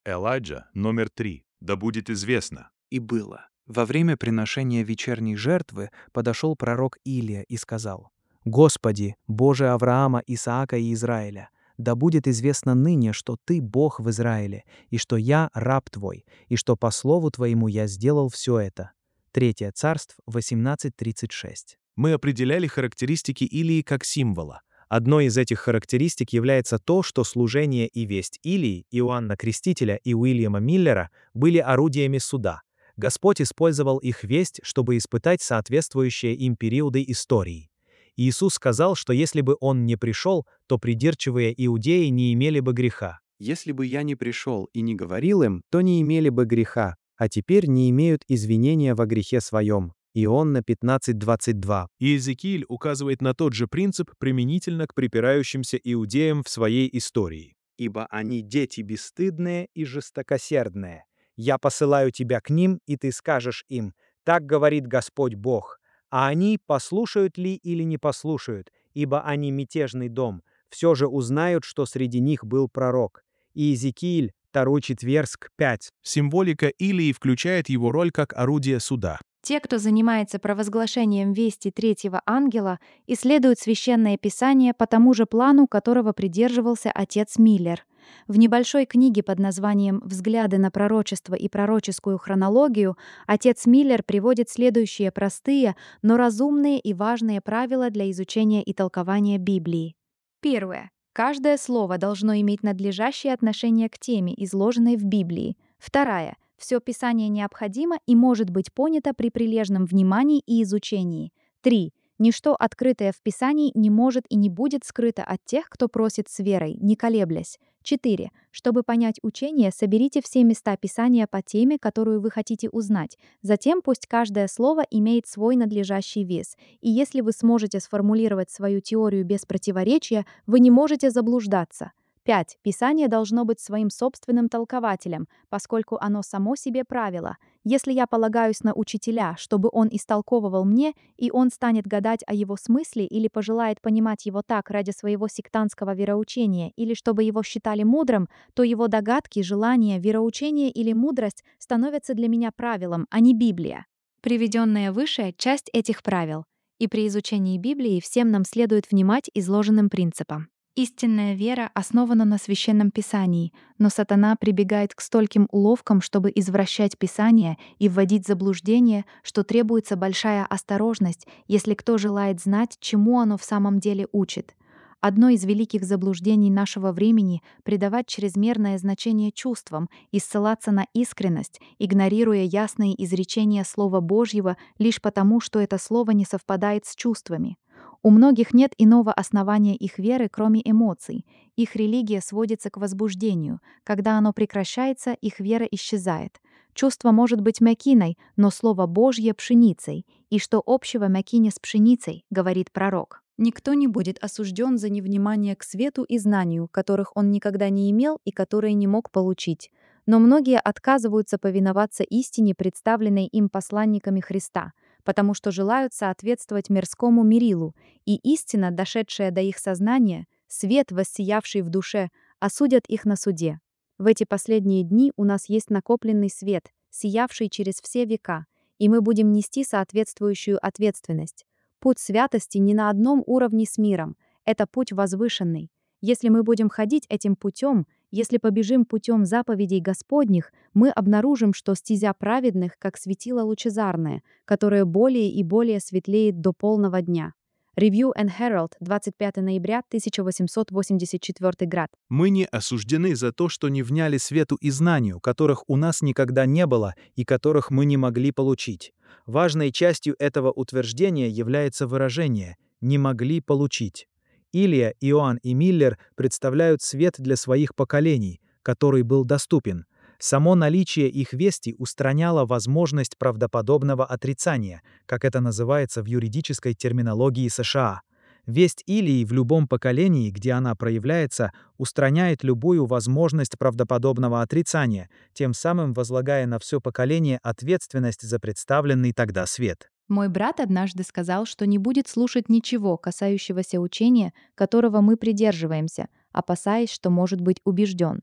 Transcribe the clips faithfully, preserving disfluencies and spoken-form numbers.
Элайджа номер три. Да будет известно. И было. Во время приношения вечерней жертвы подошел пророк Илия и сказал: «Господи, Боже Авраама, Исаака и Израиля, да будет известно ныне, что Ты Бог в Израиле, и что я раб Твой, и что по слову Твоему я сделал все это». Третье Царств восемнадцать тридцать шесть. Мы определяли характеристики Илии как символа. Одной из этих характеристик является то, что служение и весть Илии, Иоанна Крестителя и Уильяма Миллера были орудиями суда. Господь использовал их весть, чтобы испытать соответствующие им периоды истории. Иисус сказал, что если бы Он не пришел, то придирчивые иудеи не имели бы греха. «Если бы я не пришел и не говорил им, то не имели бы греха, а теперь не имеют извинения во грехе своем». Иоанна пятнадцать двадцать два. И Иезекииль указывает на тот же принцип применительно к припирающимся иудеям в своей истории. «Ибо они дети бесстыдные и жестокосердные. Я посылаю тебя к ним, и ты скажешь им: так говорит Господь Бог. А они послушают ли или не послушают, ибо они мятежный дом, все же узнают, что среди них был пророк». Иезекииль, второй Четверск, пять. Символика Илии включает его роль как орудие суда. Те, кто занимается провозглашением вести третьего ангела, исследуют Священное Писание по тому же плану, которого придерживался отец Миллер. В небольшой книге под названием «Взгляды на пророчество и пророческую хронологию» отец Миллер приводит следующие простые, но разумные и важные правила для изучения и толкования Библии. Первое. Каждое слово должно иметь надлежащее отношение к теме, изложенной в Библии. Второе. Все Писание необходимо и может быть понято при прилежном внимании и изучении. Три. Ничто, открытое в Писании, не может и не будет скрыто от тех, кто просит с верой, не колеблясь. Четыре. Чтобы понять учение, соберите все места Писания по теме, которую вы хотите узнать. Затем пусть каждое слово имеет свой надлежащий вес. И если вы сможете сформулировать свою теорию без противоречия, вы не можете заблуждаться. Пять. Писание должно быть своим собственным толкователем, поскольку оно само себе правило. Если я полагаюсь на учителя, чтобы он истолковывал мне, и он станет гадать о его смысле или пожелает понимать его так ради своего сектантского вероучения, или чтобы его считали мудрым, то его догадки, желания, вероучение или мудрость становятся для меня правилом, а не Библия. Приведенная выше — часть этих правил. И при изучении Библии всем нам следует внимать изложенным принципам. Истинная вера основана на Священном Писании, но сатана прибегает к стольким уловкам, чтобы извращать Писание и вводить в заблуждение, что требуется большая осторожность, если кто желает знать, чему оно в самом деле учит. Одно из великих заблуждений нашего времени — придавать чрезмерное значение чувствам и ссылаться на искренность, игнорируя ясные изречения Слова Божьего лишь потому, что это слово не совпадает с чувствами. У многих нет иного основания их веры, кроме эмоций. Их религия сводится к возбуждению. Когда оно прекращается, их вера исчезает. Чувство может быть мякиной, но Слово Божье — пшеницей. И что общего мякине с пшеницей, говорит пророк. Никто не будет осужден за невнимание к свету и знанию, которых он никогда не имел и которые не мог получить. Но многие отказываются повиноваться истине, представленной им посланниками Христа, потому что желают соответствовать мирскому мерилу, и истина, дошедшая до их сознания, свет, воссиявший в душе, осудят их на суде. В эти последние дни у нас есть накопленный свет, сиявший через все века, и мы будем нести соответствующую ответственность. Путь святости не на одном уровне с миром, это путь возвышенный. Если мы будем ходить этим путем, если побежим путем заповедей Господних, мы обнаружим, что стезя праведных, как светило лучезарное, которое более и более светлеет до полного дня. Review and Herald, двадцать пятого ноября тысяча восемьсот восемьдесят четвёртый год. Мы не осуждены за то, что не вняли свету и знанию, которых у нас никогда не было и которых мы не могли получить. Важной частью этого утверждения является выражение «не могли получить». Илия, Иоанн и Миллер представляют свет для своих поколений, который был доступен. Само наличие их вести устраняло возможность правдоподобного отрицания, как это называется в юридической терминологии США. Весть Илии в любом поколении, где она проявляется, устраняет любую возможность правдоподобного отрицания, тем самым возлагая на все поколение ответственность за представленный тогда свет. Мой брат однажды сказал, что не будет слушать ничего, касающегося учения, которого мы придерживаемся, опасаясь, что может быть убежден.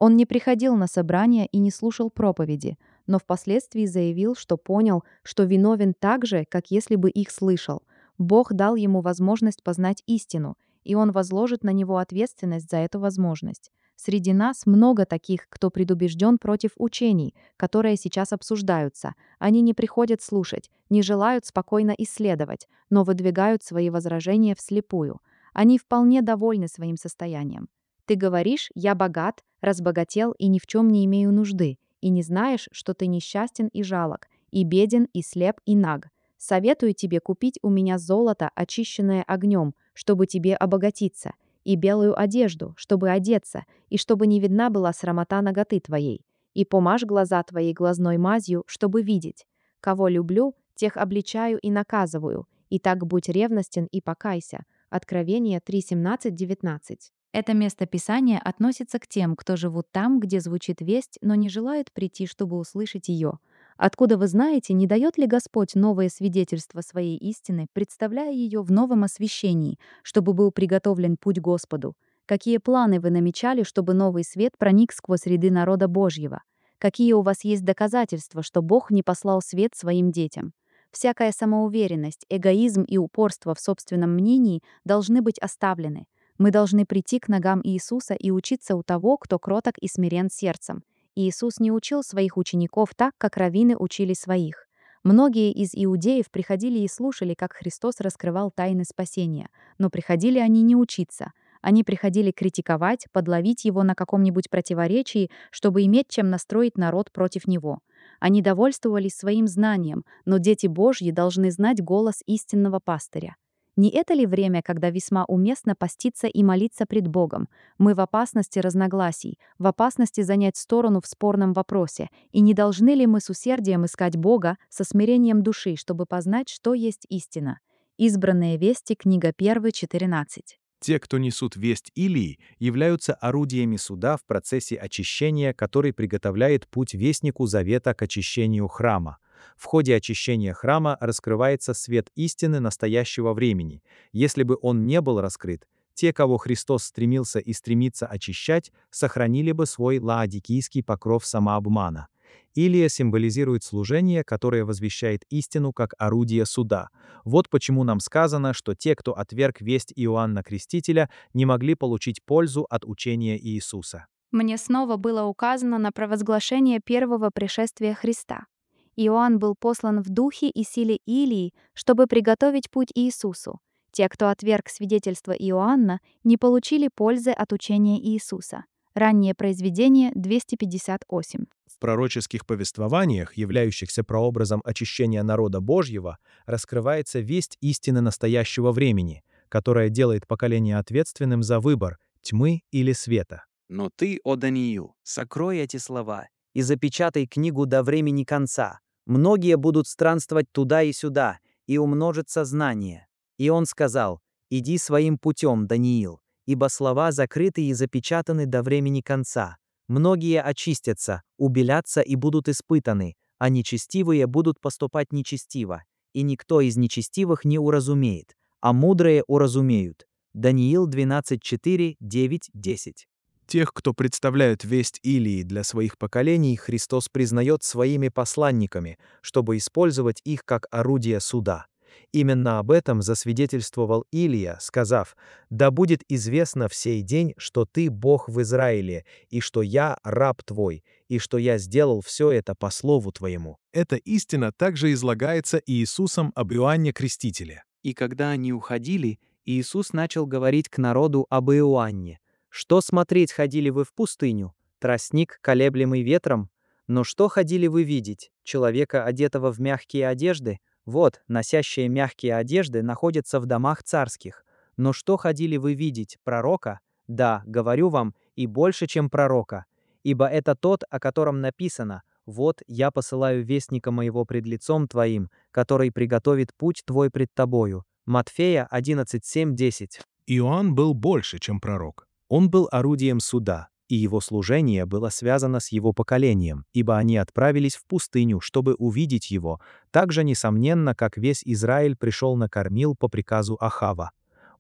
Он не приходил на собрания и не слушал проповеди, но впоследствии заявил, что понял, что виновен так же, как если бы их слышал. Бог дал ему возможность познать истину, и он возложит на него ответственность за эту возможность. Среди нас много таких, кто предубежден против учений, которые сейчас обсуждаются. Они не приходят слушать, не желают спокойно исследовать, но выдвигают свои возражения вслепую. Они вполне довольны своим состоянием. Ты говоришь: «Я богат, разбогател и ни в чем не имею нужды», и не знаешь, что ты несчастен и жалок, и беден, и слеп, и наг. Советую тебе купить у меня золото, очищенное огнем, чтобы тебе обогатиться, и белую одежду, чтобы одеться, и чтобы не видна была срамота наготы твоей, и помажь глаза твои глазной мазью, чтобы видеть. Кого люблю, тех обличаю и наказываю, и так будь ревностен и покайся». Откровение три, семнадцать, девятнадцать. Это место Писания относится к тем, кто живут там, где звучит весть, но не желают прийти, чтобы услышать ее. Откуда вы знаете, не дает ли Господь новое свидетельство своей истины, представляя ее в новом освящении, чтобы был приготовлен путь Господу? Какие планы вы намечали, чтобы новый свет проник сквозь ряды народа Божьего? Какие у вас есть доказательства, что Бог не послал свет своим детям? Всякая самоуверенность, эгоизм и упорство в собственном мнении должны быть оставлены. Мы должны прийти к ногам Иисуса и учиться у того, кто кроток и смирен сердцем. Иисус не учил своих учеников так, как раввины учили своих. Многие из иудеев приходили и слушали, как Христос раскрывал тайны спасения, но приходили они не учиться. Они приходили критиковать, подловить его на каком-нибудь противоречии, чтобы иметь чем настроить народ против него. Они довольствовались своим знанием, но дети Божьи должны знать голос истинного пастыря. Не это ли время, когда весьма уместно поститься и молиться пред Богом? Мы в опасности разногласий, в опасности занять сторону в спорном вопросе, и не должны ли мы с усердием искать Бога, со смирением души, чтобы познать, что есть истина? Избранные вести, книга первая, четырнадцать. Те, кто несут весть Илии, являются орудиями суда в процессе очищения, который приготовляет путь вестнику завета к очищению храма. В ходе очищения храма раскрывается свет истины настоящего времени. Если бы он не был раскрыт, те, кого Христос стремился и стремится очищать, сохранили бы свой лаодикийский покров самообмана. Илия символизирует служение, которое возвещает истину как орудие суда. Вот почему нам сказано, что те, кто отверг весть Иоанна Крестителя, не могли получить пользу от учения Иисуса. Мне снова было указано на провозглашение первого пришествия Христа. Иоанн был послан в духе и силе Илии, чтобы приготовить путь Иисусу. Те, кто отверг свидетельство Иоанна, не получили пользы от учения Иисуса. Раннее произведение двести пятьдесят восемь. В пророческих повествованиях, являющихся прообразом очищения народа Божьего, раскрывается весть истины настоящего времени, которая делает поколение ответственным за выбор тьмы или света. Но ты, о Даниил, сокрой эти слова и запечатай книгу до времени конца. Многие будут странствовать туда и сюда, и умножится знание. И он сказал: иди своим путем, Даниил, ибо слова закрыты и запечатаны до времени конца. Многие очистятся, убелятся и будут испытаны, а нечестивые будут поступать нечестиво, и никто из нечестивых не уразумеет, а мудрые уразумеют. Даниил двенадцать, четыре, девять, десять. Тех, кто представляют весть Илии для своих поколений, Христос признает своими посланниками, чтобы использовать их как орудие суда. Именно об этом засвидетельствовал Илия, сказав: «Да будет известно в сей день, что ты Бог в Израиле, и что я раб твой, и что я сделал все это по слову твоему». Эта истина также излагается Иисусом об Иоанне Крестителе. И когда они уходили, Иисус начал говорить к народу об Иоанне. «Что смотреть ходили вы в пустыню? Тростник, колеблемый ветром? Но что ходили вы видеть? Человека, одетого в мягкие одежды? Вот, носящие мягкие одежды находятся в домах царских. Но что ходили вы видеть? Пророка? Да, говорю вам, и больше, чем пророка. Ибо это тот, о котором написано: «Вот, я посылаю вестника моего пред лицом твоим, который приготовит путь твой пред тобою». Матфея одиннадцать, семь, десять. Иоанн был больше, чем пророк. Он был орудием суда, и его служение было связано с его поколением, ибо они отправились в пустыню, чтобы увидеть его, так же несомненно, как весь Израиль пришел на Кормил по приказу Ахава.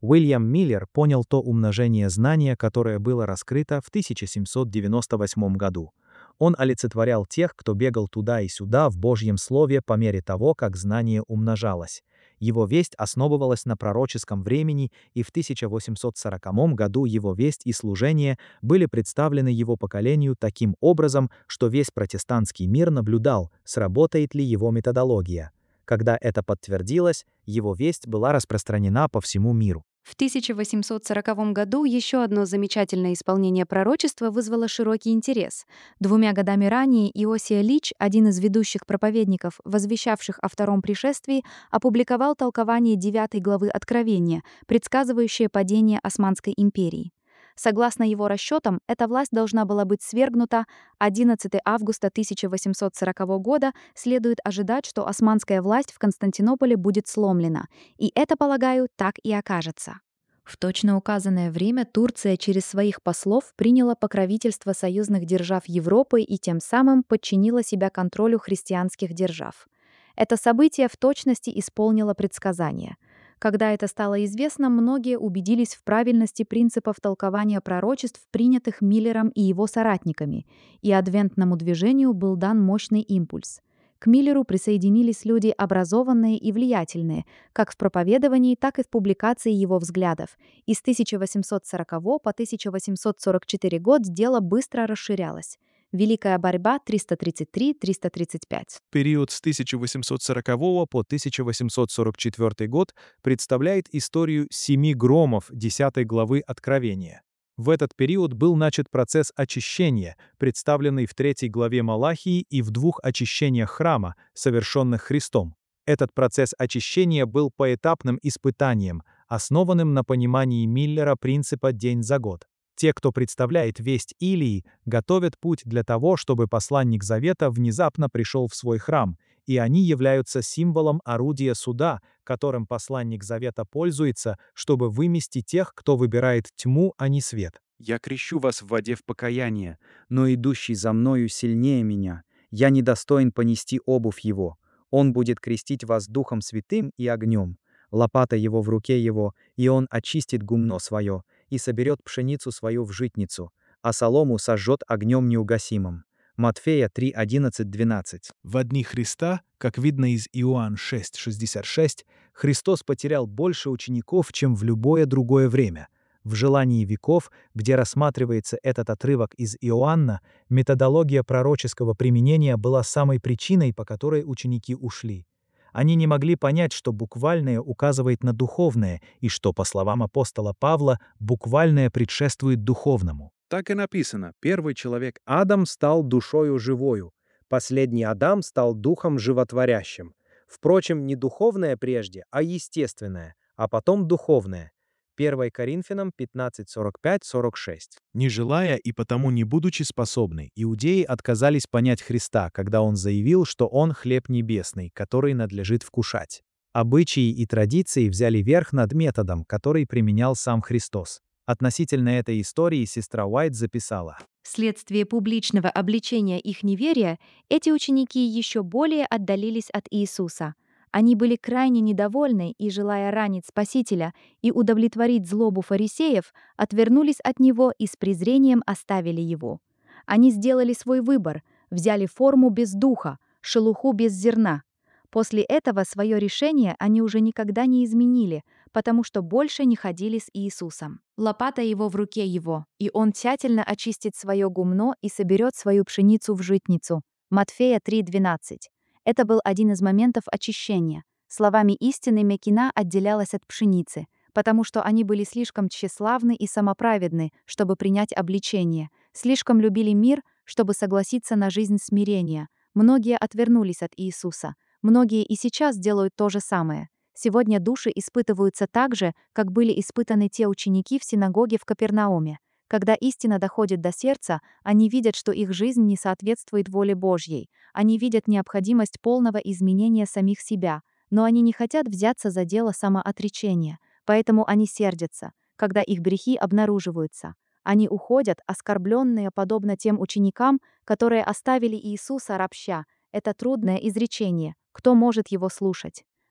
Уильям Миллер понял то умножение знания, которое было раскрыто в тысяча семьсот девяносто восьмом году. Он олицетворял тех, кто бегал туда и сюда в Божьем Слове по мере того, как знание умножалось. Его весть основывалась на пророческом времени, и в тысяча восемьсот сороковом году его весть и служение были представлены его поколению таким образом, что весь протестантский мир наблюдал, сработает ли его методология. Когда это подтвердилось, его весть была распространена по всему миру. В тысяча восемьсот сороковом году еще одно замечательное исполнение пророчества вызвало широкий интерес. Двумя годами ранее Иосия Лич, один из ведущих проповедников, возвещавших о втором пришествии, опубликовал толкование девятой главы Откровения, предсказывающее падение Османской империи. Согласно его расчетам, эта власть должна была быть свергнута одиннадцатого августа тысяча восемьсот сорокового года. Следует ожидать, что османская власть в Константинополе будет сломлена. И это, полагаю, так и окажется. В точно указанное время Турция через своих послов приняла покровительство союзных держав Европы и тем самым подчинила себя контролю христианских держав. Это событие в точности исполнило предсказание. Когда это стало известно, многие убедились в правильности принципов толкования пророчеств, принятых Миллером и его соратниками, и адвентному движению был дан мощный импульс. К Миллеру присоединились люди образованные и влиятельные, как в проповедовании, так и в публикации его взглядов, и с тысяча восемьсот сорокового по тысяча восемьсот сорок четвёртый год дело быстро расширялось. Великая борьба триста тридцать три — триста тридцать пять. Период с тысяча восемьсот сорокового по тысяча восемьсот сорок четвёртый год представляет историю семи громов десятой главы Откровения. В этот период был начат процесс очищения, представленный в третьей главе Малахии и в двух очищениях храма, совершенных Христом. Этот процесс очищения был поэтапным испытанием, основанным на понимании Миллера принципа «день за год». Те, кто представляет весть Илии, готовят путь для того, чтобы посланник Завета внезапно пришел в свой храм, и они являются символом орудия суда, которым посланник Завета пользуется, чтобы вымести тех, кто выбирает тьму, а не свет. «Я крещу вас в воде в покаяние, но идущий за мною сильнее меня. Я недостоин понести обувь его. Он будет крестить вас Духом Святым и огнем. Лопата его в руке его, и он очистит гумно свое, и соберет пшеницу свою в житницу, а солому сожжет огнем неугасимым». Матфея три, одиннадцать, двенадцать. В дни Христа, как видно из Иоанн шесть, шестьдесят шесть, Христос потерял больше учеников, чем в любое другое время. В «Желании веков», где рассматривается этот отрывок из Иоанна, методология пророческого применения была самой причиной, по которой ученики ушли. Они не могли понять, что буквальное указывает на духовное, и что, по словам апостола Павла, буквальное предшествует духовному. Так и написано: первый человек Адам стал душою живою, последний Адам стал духом животворящим. Впрочем, не духовное прежде, а естественное, а потом духовное. первое Коринфянам пятнадцать, сорок пять, сорок шесть. Не желая и потому не будучи способны, иудеи отказались понять Христа, когда он заявил, что он хлеб небесный, который надлежит вкушать. Обычаи и традиции взяли верх над методом, который применял сам Христос. Относительно этой истории сестра Уайт записала: Вследствие публичного обличения их неверия, эти ученики еще более отдалились от Иисуса. Они были крайне недовольны и, желая ранить Спасителя и удовлетворить злобу фарисеев, отвернулись от него и с презрением оставили его. Они сделали свой выбор, взяли форму без духа, шелуху без зерна. После этого свое решение они уже никогда не изменили, потому что больше не ходили с Иисусом. Лопата его в руке его, и он тщательно очистит свое гумно и соберет свою пшеницу в житницу. Матфея три, двенадцать. Это был один из моментов очищения. Словами истины Мекина отделялась от пшеницы, потому что они были слишком тщеславны и самоправедны, чтобы принять обличение, слишком любили мир, чтобы согласиться на жизнь смирения. Многие отвернулись от Иисуса. Многие и сейчас делают то же самое. Сегодня души испытываются так же, как были испытаны те ученики в синагоге в Капернауме. Когда истина доходит до сердца, они видят, что их жизнь не соответствует воле Божьей. Они видят необходимость полного изменения самих себя, но они не хотят взяться за дело самоотречения, поэтому они сердятся, когда их грехи обнаруживаются. Они уходят, оскорбленные, подобно тем ученикам, которые оставили Иисуса ропща. Это трудное изречение. Кто может его слушать?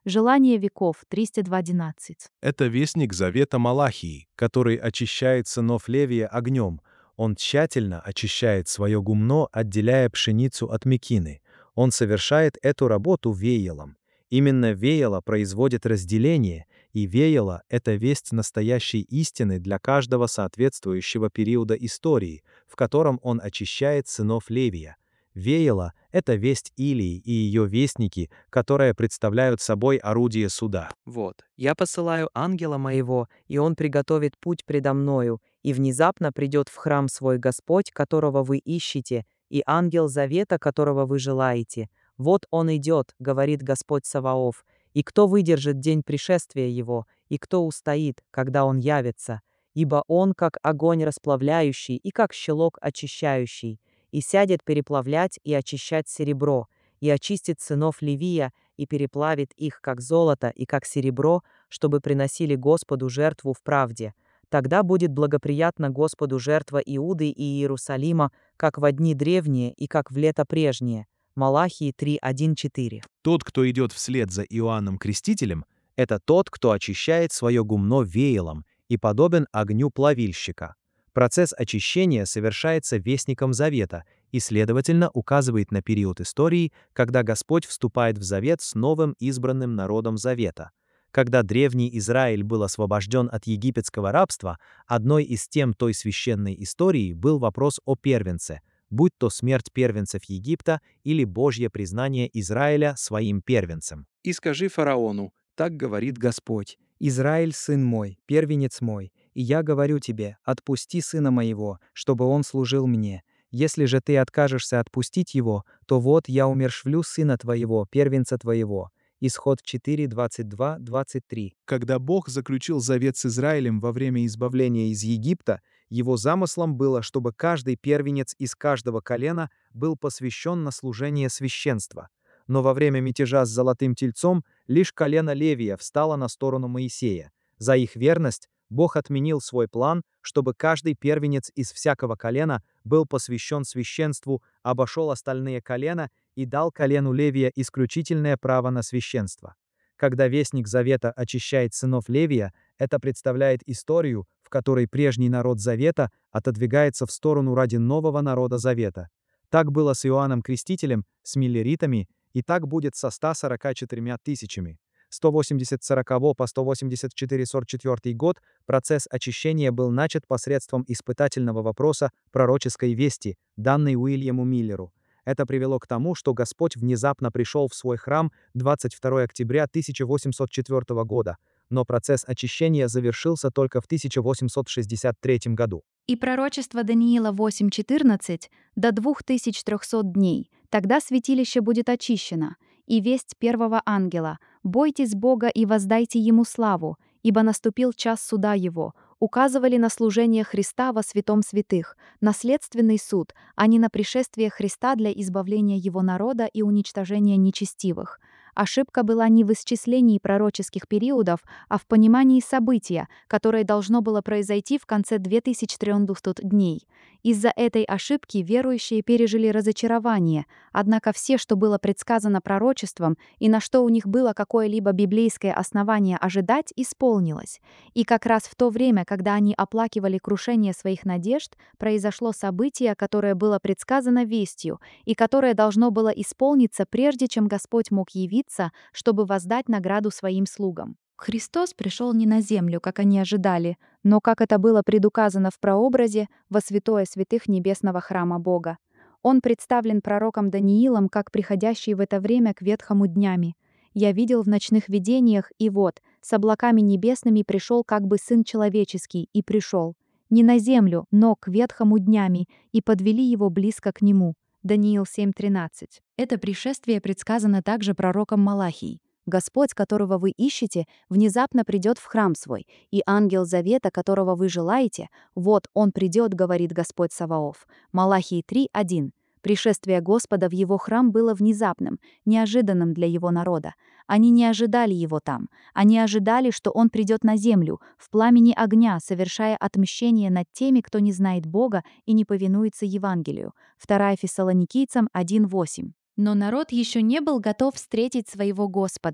Желание веков, триста два одиннадцать. Это вестник завета Малахии, который очищает сынов Левия огнем. Он тщательно очищает свое гумно, отделяя пшеницу от мекины. Он совершает эту работу веялом. Именно веяло производит разделение, и веяло — это весть настоящей истины для каждого соответствующего периода истории, в котором он очищает сынов Левия. Веяло — это весть Илии и ее вестники, которые представляют собой орудие суда. Вот, я посылаю ангела моего, и он приготовит путь предо мною, и внезапно придет в храм свой Господь, которого вы ищете, и ангел завета, которого вы желаете. Вот он идет, говорит Господь Саваоф, и кто выдержит день пришествия его, и кто устоит, когда он явится? Ибо он как огонь расплавляющий и как щелок очищающий, и сядет переплавлять и очищать серебро, и очистит сынов Левия, и переплавит их как золото и как серебро, чтобы приносили Господу жертву в правде. Тогда будет благоприятна Господу жертва Иуды и Иерусалима, как во дни древние и как в лето прежнее. Малахии три, один, четыре. Тот, кто идет вслед за Иоанном Крестителем, это тот, кто очищает свое гумно веялом и подобен огню плавильщика. Процесс очищения совершается вестником завета и, следовательно, указывает на период истории, когда Господь вступает в завет с новым избранным народом завета. Когда древний Израиль был освобожден от египетского рабства, одной из тем той священной истории был вопрос о первенце, будь то смерть первенцев Египта или Божье признание Израиля своим первенцем. «И скажи фараону, так говорит Господь, Израиль, сын мой, первенец мой, и я говорю тебе, отпусти сына моего, чтобы он служил мне. Если же ты откажешься отпустить его, то вот я умерщвлю сына твоего, первенца твоего». Исход четыре, двадцать два, двадцать три. Когда Бог заключил завет с Израилем во время избавления из Египта, его замыслом было, чтобы каждый первенец из каждого колена был посвящен на служение священства. Но во время мятежа с золотым тельцом лишь колено Левия встало на сторону Моисея. За их верность Бог отменил свой план, чтобы каждый первенец из всякого колена был посвящен священству, обошел остальные колена и дал колену Левия исключительное право на священство. Когда вестник завета очищает сынов Левия, это представляет историю, в которой прежний народ завета отодвигается в сторону ради нового народа завета. Так было с Иоанном Крестителем, с миллеритами, и так будет со ста сорока четырьмя тысячами. сто восемьдесят сорокового по сто восемьдесят четыре сорок четвёртый год процесс очищения был начат посредством испытательного вопроса пророческой вести, данной Уильяму Миллеру. Это привело к тому, что Господь внезапно пришел в свой храм двадцать второго октября тысяча восемьсот четвёртого года, но процесс очищения завершился только в тысяча восемьсот шестьдесят третьем году. И пророчество Даниила восемь четырнадцать до две тысячи триста дней, тогда святилище будет очищено. И весть первого ангела: «Бойтесь Бога и воздайте Ему славу, ибо наступил час суда Его», указывали на служение Христа во святом святых, наследственный суд, а не на пришествие Христа для избавления Его народа и уничтожения нечестивых. Ошибка была не в исчислении пророческих периодов, а в понимании события, которое должно было произойти в конце две тысячи триста дней. Из-за этой ошибки верующие пережили разочарование, однако все, что было предсказано пророчеством и на что у них было какое-либо библейское основание ожидать, исполнилось. И как раз в то время, когда они оплакивали крушение своих надежд, произошло событие, которое было предсказано вестью и которое должно было исполниться, прежде чем Господь мог явиться, чтобы воздать награду своим слугам. Христос пришел не на землю, как они ожидали, но, как это было предуказано в прообразе, во святое святых небесного храма Бога. Он представлен пророком Даниилом как приходящий в это время к ветхому днями. «Я видел в ночных видениях, и вот, с облаками небесными пришел как бы Сын Человеческий, и пришел. Не на землю, но к ветхому днями, и подвели его близко к нему». Даниил семь тринадцать. Это пришествие предсказано также пророком Малахией. «Господь, которого вы ищете, внезапно придет в храм свой, и ангел завета, которого вы желаете, вот он придет, говорит Господь Саваоф». Малахии три один. Пришествие Господа в его храм было внезапным, неожиданным для его народа. Они не ожидали его там. Они ожидали, что он придет на землю, в пламени огня, совершая отмщение над теми, кто не знает Бога и не повинуется Евангелию. второе Фессалоникийцам один восемь. Но народ еще не был готов встретить своего Господа.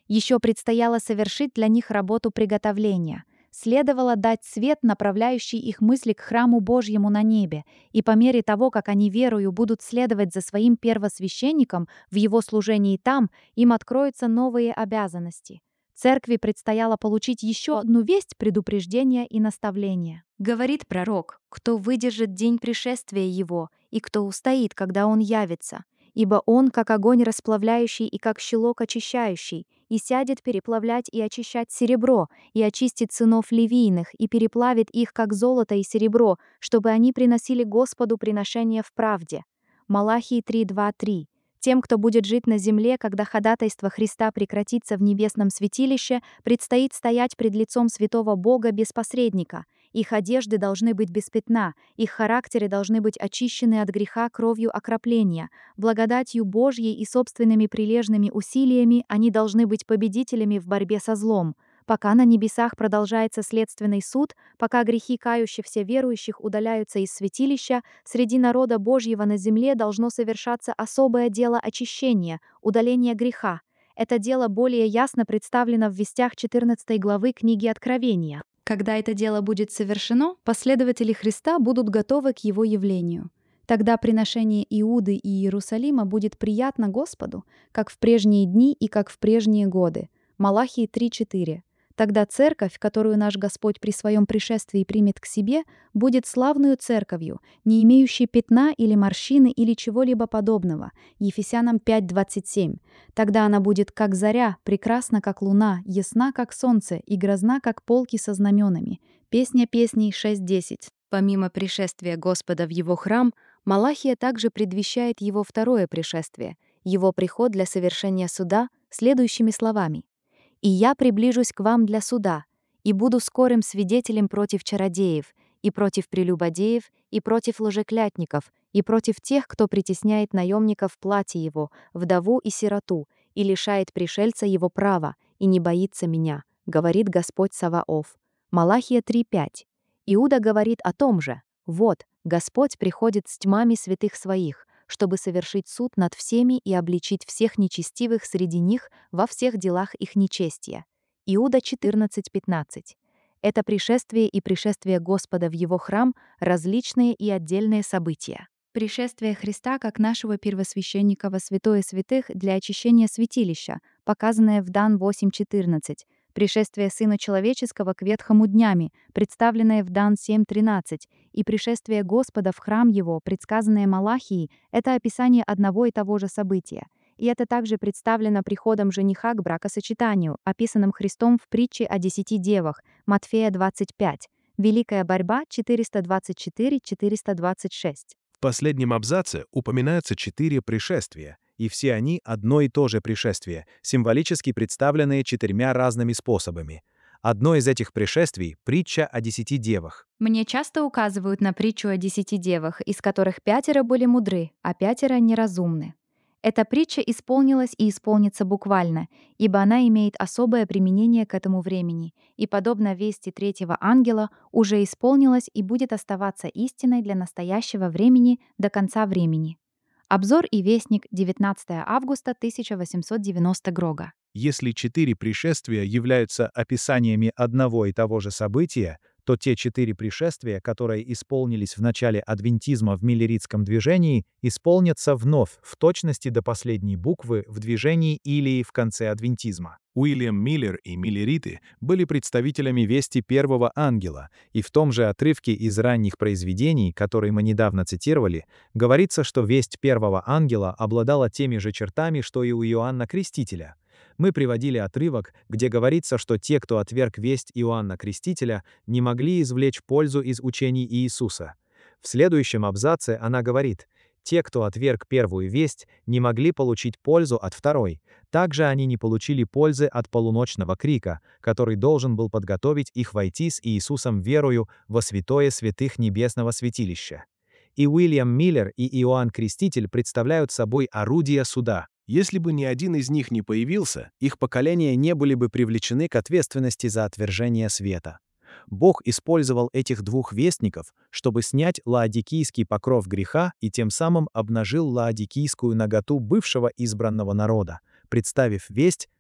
Еще предстояло совершить для них работу приготовления. Следовало дать свет, направляющий их мысли к храму Божьему на небе, и по мере того, как они верою будут следовать за своим первосвященником в его служении там, им откроются новые обязанности. Церкви предстояло получить еще одну весть предупреждения и наставления. Говорит пророк: «Кто выдержит день пришествия его, и кто устоит, когда он явится? Ибо он, как огонь расплавляющий и как щелок очищающий, и сядет переплавлять и очищать серебро, и очистит сынов Левийных, и переплавит их, как золото и серебро, чтобы они приносили Господу приношения в правде». Малахии три, два, три. Тем, кто будет жить на земле, когда ходатайство Христа прекратится в небесном святилище, предстоит стоять пред лицом святого Бога без посредника. Их одежды должны быть без пятна, их характеры должны быть очищены от греха кровью окропления. Благодатью Божьей и собственными прилежными усилиями они должны быть победителями в борьбе со злом. Пока на небесах продолжается следственный суд, пока грехи кающихся верующих удаляются из святилища, среди народа Божьего на земле должно совершаться особое дело очищения, удаления греха. Это дело более ясно представлено в вестях четырнадцатой главы книги Откровения. Когда это дело будет совершено, последователи Христа будут готовы к его явлению. Тогда приношение Иуды и Иерусалима будет приятно Господу, как в прежние дни и как в прежние годы. Малахии три, четыре. Тогда церковь, которую наш Господь при своем пришествии примет к себе, будет славную церковью, не имеющей пятна или морщины или чего-либо подобного. Ефесянам пять, двадцать семь. Тогда она будет как заря, прекрасна как луна, ясна как солнце и грозна как полки со знаменами. Песня песней шесть, десять. Помимо пришествия Господа в его храм, Малахия также предвещает его второе пришествие, его приход для совершения суда, следующими словами: «И я приближусь к вам для суда, и буду скорым свидетелем против чародеев, и против прелюбодеев, и против лжеклятников, и против тех, кто притесняет наемника в платье его, вдову и сироту, и лишает пришельца его права, и не боится меня, говорит Господь Саваоф». Малахия три, пять. Иуда говорит о том же: «Вот, Господь приходит с тьмами святых своих, чтобы совершить суд над всеми и обличить всех нечестивых среди них во всех делах их нечестия». Иуда четырнадцать, пятнадцать. Это пришествие и пришествие Господа в его храм — различные и отдельные события. Пришествие Христа как нашего первосвященника во святое святых для очищения святилища, показанное в Дан восемь, четырнадцать. Пришествие Сына Человеческого к ветхому днями, представленное в Дан семь, тринадцать, и пришествие Господа в храм Его, предсказанное Малахией, это описание одного и того же события. И это также представлено приходом жениха к бракосочетанию, описанным Христом в притче о десяти девах, Матфея двадцать пять, Великая борьба четыреста двадцать четыре, четыреста двадцать шесть. В последнем абзаце упоминаются четыре пришествия, и все они одно и то же пришествие, символически представленные четырьмя разными способами. Одно из этих пришествий — притча о десяти девах. Мне часто указывают на притчу о десяти девах, из которых пятеро были мудры, а пятеро неразумны. Эта притча исполнилась и исполнится буквально, ибо она имеет особое применение к этому времени, и, подобно вести третьего ангела, уже исполнилась и будет оставаться истиной для настоящего времени до конца времени. Обзор и вестник, девятнадцатого августа тысяча восемьсот девяностого года. Если четыре пришествия являются описаниями одного и того же события, то те четыре пришествия, которые исполнились в начале адвентизма в миллеритском движении, исполнятся вновь в точности до последней буквы в движении Илии в конце адвентизма. Уильям Миллер и миллериты были представителями вести первого ангела, и в том же отрывке из ранних произведений, который мы недавно цитировали, говорится, что весть первого ангела обладала теми же чертами, что и у Иоанна Крестителя. Мы приводили отрывок, где говорится, что те, кто отверг весть Иоанна Крестителя, не могли извлечь пользу из учений Иисуса. В следующем абзаце она говорит: «Те, кто отверг первую весть, не могли получить пользу от второй. Также они не получили пользы от полуночного крика, который должен был подготовить их войти с Иисусом верою во святое святых небесного святилища». И Уильям Миллер, и Иоанн Креститель представляют собой орудия суда. Если бы ни один из них не появился, Их поколения не были бы привлечены к ответственности за отвержение света. Бог использовал этих двух вестников, чтобы снять лаодикийский покров греха и тем самым обнажил лаодикийскую наготу бывшего избранного народа, представив весть,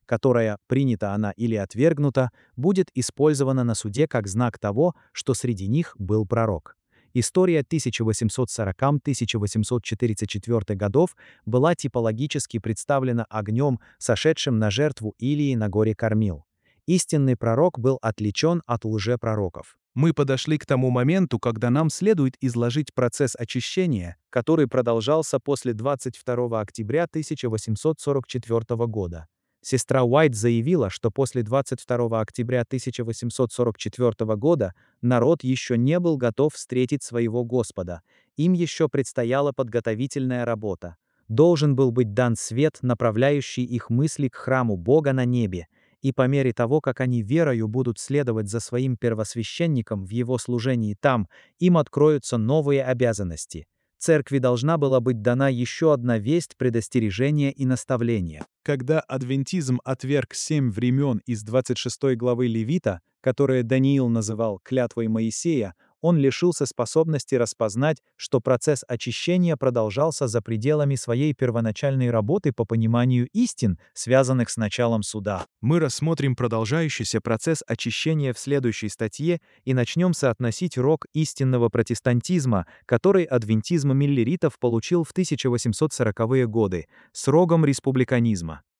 которая, принята она или отвергнута, будет использована на суде как знак того, что среди них был пророк. История тысяча восемьсот сорокового — тысяча восемьсот тридцать четвёртого годов была типологически представлена огнем, сошедшим на жертву Илии на горе Кармил. Истинный пророк был отличен от лжепророков. Мы подошли к тому моменту, когда нам следует изложить процесс очищения, который продолжался после двадцать второго октября тысяча восемьсот сорок четвёртого года. Сестра Уайт заявила, что после двадцать второго октября тысяча восемьсот сорок четвёртого года народ еще не был готов встретить своего Господа. Им еще предстояла подготовительная работа. Должен был быть дан свет, направляющий их мысли к храму Бога на небе, и по мере того, как они верою будут следовать за своим первосвященником в его служении там, им откроются новые обязанности. Церкви должна была быть дана еще одна весть предостережения и наставления. Когда адвентизм отверг семь времен из двадцать шестой главы Левита, которые Даниил называл клятвой Моисея, он лишился способности распознать, что процесс очищения продолжался за пределами своей первоначальной работы по пониманию истин, связанных с началом суда. мы рассмотрим продолжающийся процесс очищения В следующей статье и начнем соотносить рог истинного протестантизма, который адвентизм миллеритов получил в тысяча восемьсот сороковые годы, с рогом республиканизма.